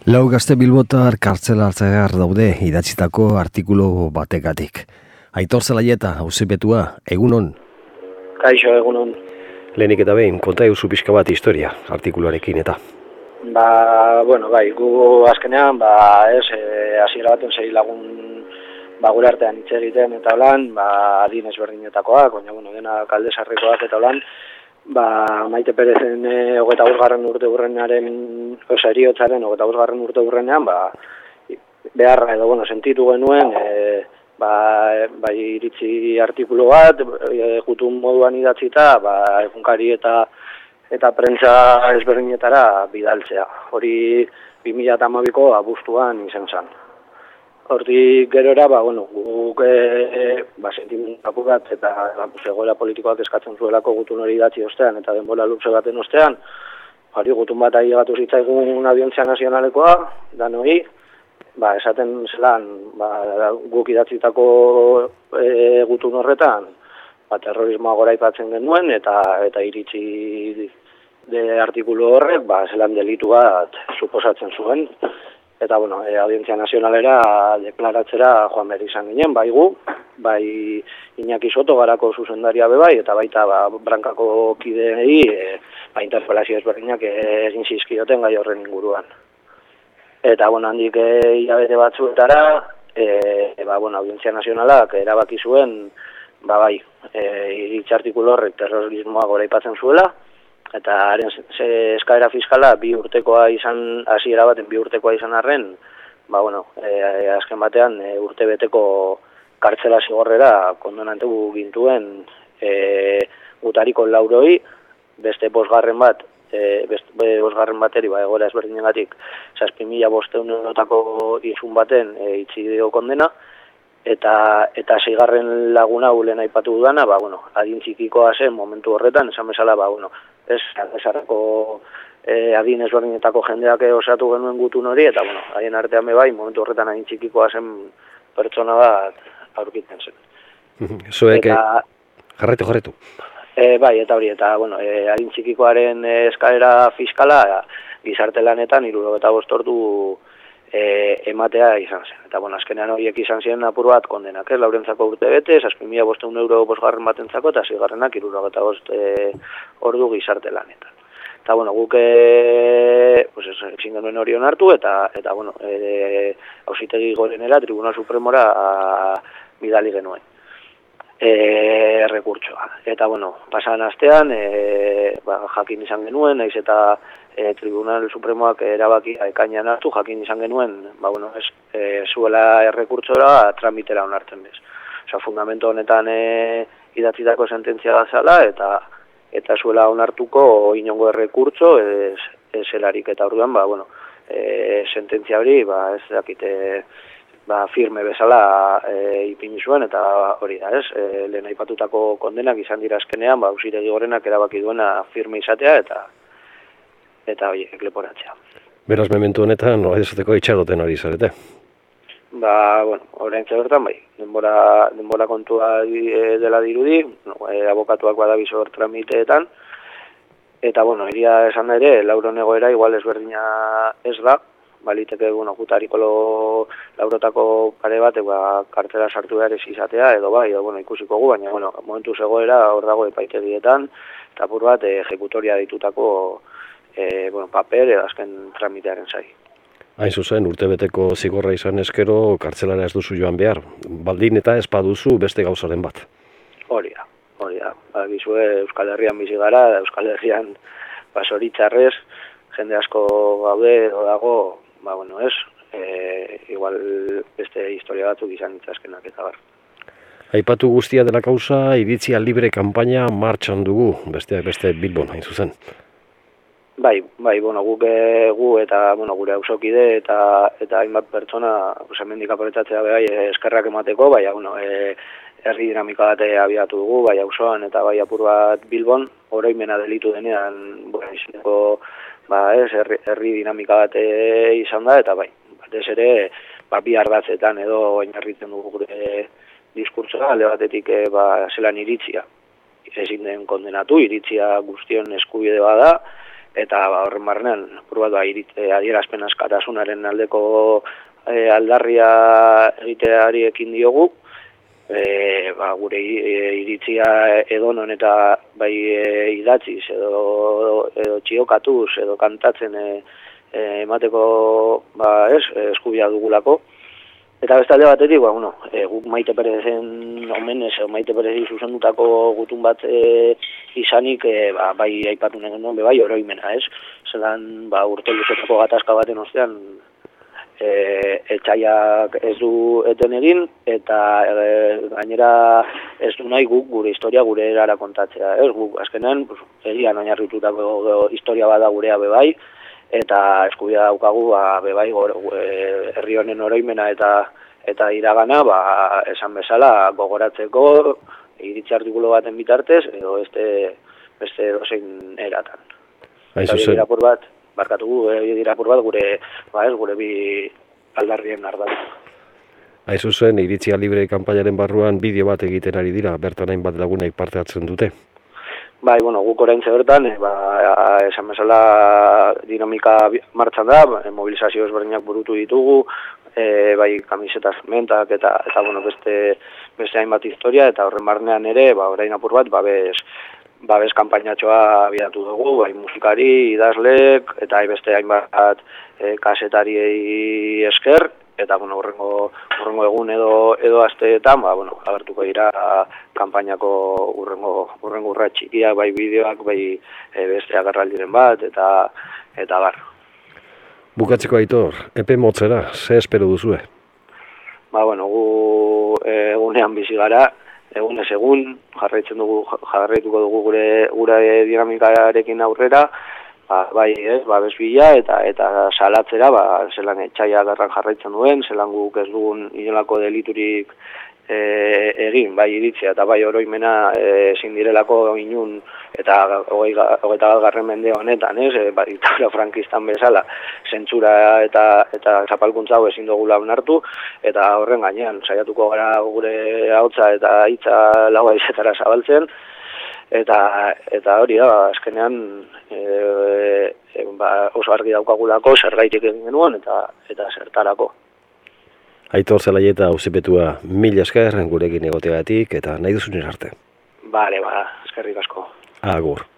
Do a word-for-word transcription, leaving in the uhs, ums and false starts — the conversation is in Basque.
Lau gazte bilbotar kartzela hartzear daude idatzitako artikulu bategatik. Aitor Zelaieta, auzipetua, egunon? Kaixo, egunon. Lehenik eta behin, konta eusu pixka bat historia artikuluarekin eta. Ba, bueno, bai, gu azkenean, ba, ez, e, hasiera baten sei lagun ba, gure artean hitz egiten eta holan, ba, adin ezberdinetakoak, baina, bueno, dena kaldesarrekoak eta holan, ba, Maite Perezen e, hogeita bosgarren urte urrenaren, oza, eriotzaren hogeita bosgarren urte urrenean, ba, beharra edo, bueno, sentitu genuen, e, ba, bai iritzi artikulu bat, e, gutun moduan idatzita, ba, egunkari eta eta prentsa ezberdinetara bidaltzea. Hori bi mila hamabiko abuztuan izan zen. Hortik gerora, ba, bueno, guk e, ba, sentimendu apur bat eta egoera politikoak eskatzen zuelako gutun hori idatzi ostean eta denbora luze baten ostean, hori gutun bat ailegatu zitzaigun Audientzia Nazionalekoa, danoi, ba, esaten zelan, ba, guk idatzitako e, gutun horretan, ba, terrorismoa goraipatzen genuen eta eta iritzi de artikulu horrek, ba, zelan delitu bat suposatzen zuen. Eta, bueno, e, Audientzia Nazionalera deklaratzera joan behar izan ginen, bai gu, bai Iñaki Soto garako zuzendaria bebai, eta baita ba, brankako kideei e, ba, interpelazio ezberdinak egin zizkioten gai horren inguruan. Eta, bueno, handik e, hilabete batzuetara, e, ba, bueno, Audientzia Nazionalak erabaki zuen, ba, bai, e, iritzi artikulu horrek terrorismoa goraipatzen zuela, eta haren eskaera fiskala bi urtekoa izan, hasiera baten bi urtekoa izan arren, ba, bueno, e, azken batean e, urte beteko kartzela zigorrera kondonatu gintuen e, gutariko lauroi, beste bosgarren bat, e, beste bosgarren bateri, ba, egoera ezberdinengatik, zazpi mila bosteun eurotako izun baten e, itzi dio kondena, eta eta seigarren laguna ulen aipatu dudana, ba, bueno, adin txikikoa zen momentu horretan, esan bezala, ba, bueno, ez, ezarrako e, adin ezberdinetako jendeak osatu genuen gutun hori, eta, bueno, haien artean bai, momentu horretan adin txikikoa zen pertsona bat aurkitzen zen. Zuek, eta, jarretu, jarretu. E, bai, eta hori, eta, bueno, e, adin txikikoaren eskaera fiskala, gizarte lanetan, hirurogeita bost ordu E, ematea izan zen. Eta, bueno, azkenean horiek izan ziren apur bat kondenak, ez, laurentzako urte bete, zazpi mila bosteun euro bosgarren batentzako, eta zigarrenak hirurogeita bost e, ordu gizarte lanetan. Eta, bueno, guk e, pues ez, ezin genuen hori onartu, eta, eta bueno, e, auzitegi gorenera, Tribunal Supremora a, bidali genuen. E, rekurtsoa. Eta, bueno, pasan astean, e, ba, jakin izan genuen, naiz eta e, Tribunal Supremoak erabaki ekainean hartu, jakin izan genuen, ba, bueno, ez, e, zuela errekurtsora tramitera onartzen bez. Osa, fundamento honetan e, idatzitako sententzia gazala, eta eta zuela onartuko inongo errekurtso, ez, ez zelarik, eta orduan, ba, bueno, e, sententzia hori, ba, ez dakite, ba, firme bezala e, ipini zuen, eta hori da, ez, e, lehen aipatutako kondenak izan dira azkenean, ba, auzitegi gorenak erabaki duena firme izatea, eta eta horiek leporatzea. Beraz, mementu honetan, nola izateko itxaroten ari zarete? Ba, bueno, orain bertan bai, denbora, denbora kontua dela dirudi, no, e, abokatuak badabizo hor tramiteetan, eta, bueno, iria esan ere, lauron egoera igual ezberdina ez da, baliteke, bueno, gutariko laurotako pare bat, ba, kartela sartu behar ez izatea, edo bai, edo, bueno, ikusiko gu, baina, bueno, momentu zegoera hor dago epaitegietan, eta apur bat, ejekutoria ditutako e, bueno, paper edo azken tramitearen zai. Hain zuzen, urtebeteko zigorra izan eskero, kartzelara ez duzu joan behar, baldin eta ez baduzu beste gauzaren bat. Hori da, hori da. Ba, gizue, Euskal Herrian bizi gara, Euskal Herrian basoritzarrez, jende asko gaude edo dago, ba, bueno, ez, e, igual beste historia batzuk izan itzazkenak eta bar. Aipatu guztia dela kausa, iritzia libre kanpaina martxan dugu, besteak beste Bilbon, hain zuzen. Bai, bai, bueno, guk gu eta, bueno, gure auzokide eta eta hainbat pertsona, pues hemendik apretatzea bai eskerrak emateko, bai, bueno, e, herri dinamika bat abiatu dugu, bai auzoan eta bai apur bat Bilbon, oroimena delitu denean, bueno, izeneko, ba, ez, herri, herri dinamika bat izan da, eta bai, batez ere, ba, bi ardatzetan edo oinarritzen dugu gure diskurtsoa, alde batetik, ba, zelan iritzia. Ezin den kondenatu, iritzia guztion eskubide bada, eta ba, horren barnean, bat, ba, adierazpen askatasunaren aldeko e, aldarria egiteari ekin diogu, e, ba, gure iritzia edonon eta bai e, idatziz edo, edo txiokatuz edo kantatzen e, e, emateko ba, ez, eskubia dugulako. Eta beste alde batetik, ba, bueno, e, guk Maite Perezen omenez, e, Maite Perezi zuzendutako gutun bat e, izanik, e, ba, bai aipatu nahi genuen, bai oroimena, ez? Zelan, ba, urte luzetako gatazka baten ostean, e, etxaiak ez du eten egin, eta e, gainera ez du nahi guk gure historia gure erara kontatzea, ez? Guk, azkenean, pues, egian oinarritutako historia bada gurea bebai, eta eskubia daukagu ba, bebai herri honen oroimena eta eta iragana ba, esan bezala gogoratzeko iritzi artikulu baten bitartez edo beste beste dozein eratan. Eta dirapur bat, barkatu gu, dirapur bat gure, ba ez, gure bi aldarrien ardatu. Hain zuzen, iritzia libre kanpainaren barruan bideo bat egiten ari dira, bertan hainbat lagunek parte hartzen dute. Bai, bueno, guk oraintxe bertan, e, ba, esan bezala dinamika martxan da, mobilizazio ezberdinak burutu ditugu, e, bai kamisetas mentak eta eta bueno, beste beste hainbat historia eta horren barnean ere, ba orain apur bat babes babes kanpainatxoa abiatu dugu, bai musikari, idazlek eta beste hainbat e, kasetariei esker. Eta bueno, urrengo, urrengo egun edo edo asteetan, ba bueno, agertuko dira kanpainako urrengo urrengo urra txikia, bai bideoak, bai e, beste agerraldiren bat eta eta bar. Bukatzeko Aitor, epe motzera, ze espero duzue? Ba bueno, gu egunean bizi gara, egunez egun jarraitzen dugu jarraituko dugu gure gure dinamikarekin aurrera. Ba, bai, ez, ba, bezbila eta eta salatzera, ba, zelan etxaia garran jarraitzen duen, zelan guk ez dugun inolako deliturik e, egin, bai iritzia eta bai oroimena ezin e, direlako inun eta hogeita garren mende honetan, ez, e, ba, diktadura frankistan bezala, zentsura eta eta zapalkuntza hau ezin dugula onartu, eta horren gainean, saiatuko gara gure ahotsa eta hitza lau haizetara zabaltzen, Eta eta hori da, azkenean e, e, ba, oso argi daukagulako zergaitik egin genuen eta eta zertarako. Aitor Zelaieta auzipetua mila esker gurekin egoteagatik eta nahi duzun arte. Bale, ba, eskerrik asko. Agur.